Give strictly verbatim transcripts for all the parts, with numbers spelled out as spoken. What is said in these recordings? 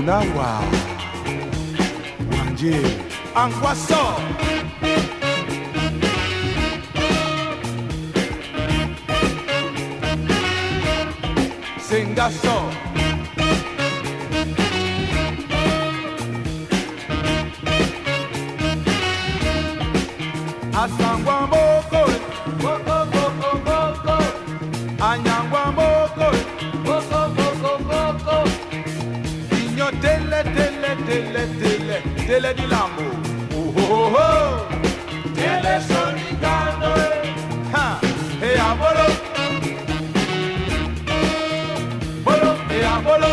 Okunawa Wanje Angwaso Singaso Asangwa Moko Moko Moko Moko Anyangwa Moko Moko Moko Moko Inyo Tele Tele Tele Tele Tele di Lambo Oh oh oh Tele Sonicano Ha Hey Abolo Bolo Hey Abolo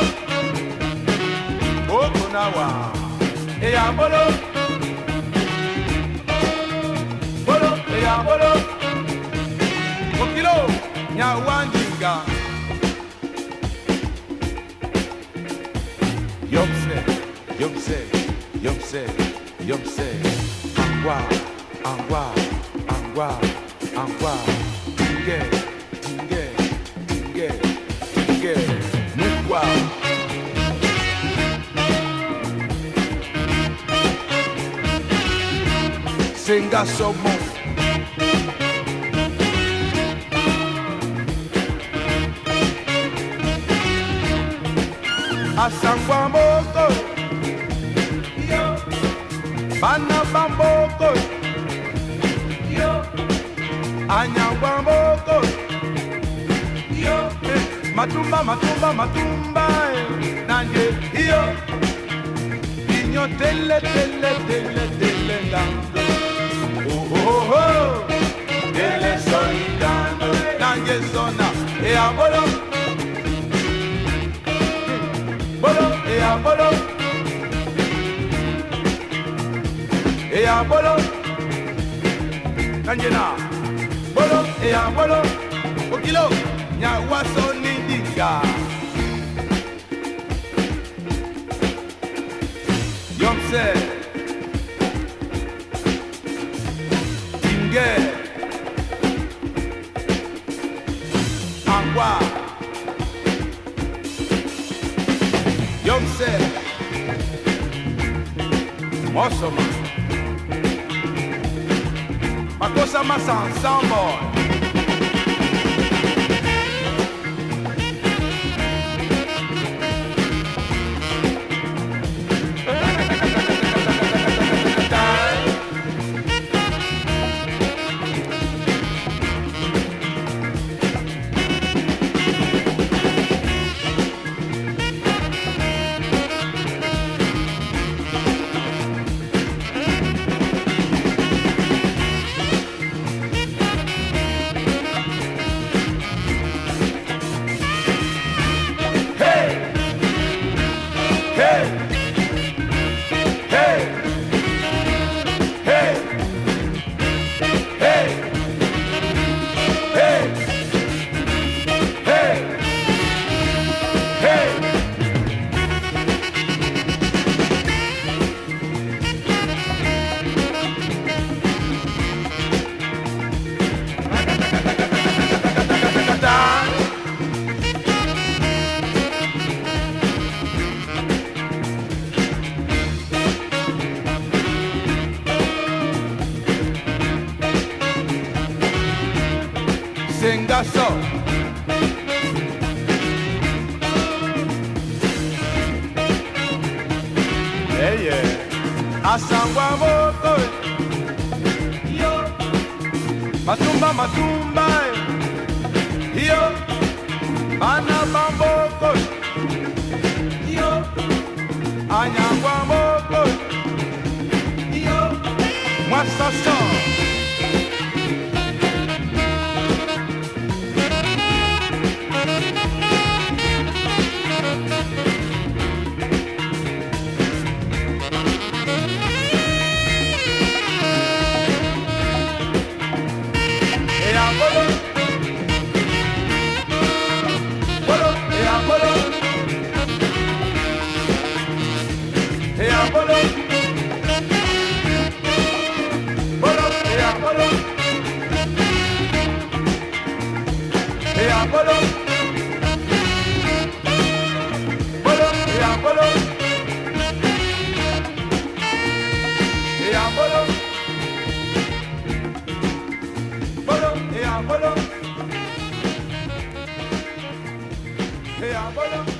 Okunawa Hey Abolo Bolo, Okilo, Nyawandinga. Yomse, Yomse, Yomse, Yomse, Angwa, Angwa, Angwa, Angwa, Tinge, Tinge, Tinge, Tinge, Mukwa. Singa Somo. Asangwa Moko Yo Bana Bamboko Yo Anyangwa Moko Yo Matumba Matumba Matumba Nanje Yo Inyo Tele Tele Tele Tele Lando Oh oh oh Tele Sonicano Nanje Zona E Abolo Bolo, e a bolo, e a bolo, Kanjena, bolo, e a bolo, Okilo, Nyawaso Nidinga. Yomse, Tinge, Angwa. Yomse Mosoma Makosa Massa Ensemble Singaso Yeah yeah Asangwa Moko Yo Matumba Matumba Yo Bana Bamboko Yo Anyangwa Moko Yo Mwasaso Bolo, bolo, abolo, hey abolo.